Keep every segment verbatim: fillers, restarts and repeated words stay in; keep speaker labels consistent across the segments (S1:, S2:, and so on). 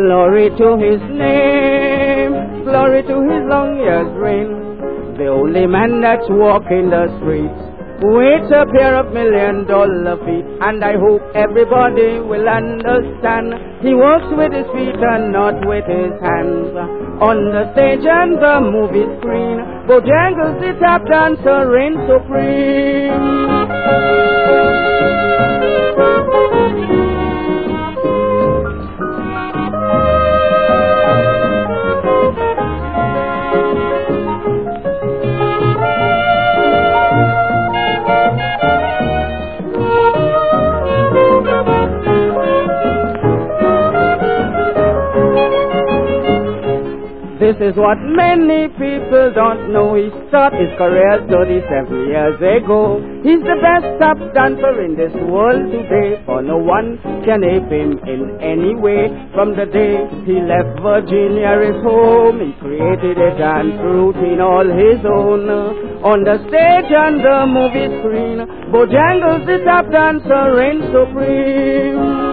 S1: Glory to his name, glory to his long years reign. The only man that's walking the streets with a pair of million dollar feet. And I hope everybody will understand he works with his feet and not with his hands. On the stage and the movie screen, Bojangles the tap dancer reigns supreme. This is what many people don't know. He started his career thirty-seven years ago. He's the best tap dancer in this world today, for no one can ape him in any way. From the day he left Virginia, his home, he created a dance routine all his own. On the stage and the movie screen, Bojangles the tap dancer reigns supreme.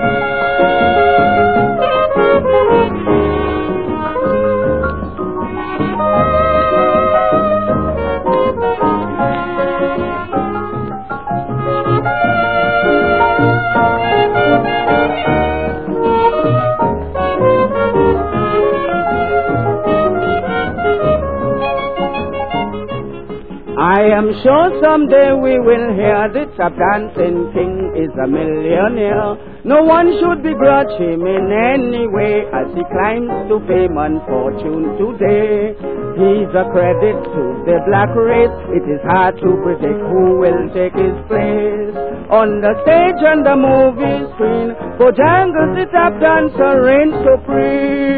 S1: I am sure someday we will hear the tap dancing king is a millionaire. No one should begrudge him in any way as he climbs to fame and fortune today. He's a credit to the black race. It is hard to predict who will take his place. On the stage and the movie screen, Bojangles the tap dancer reigns supreme.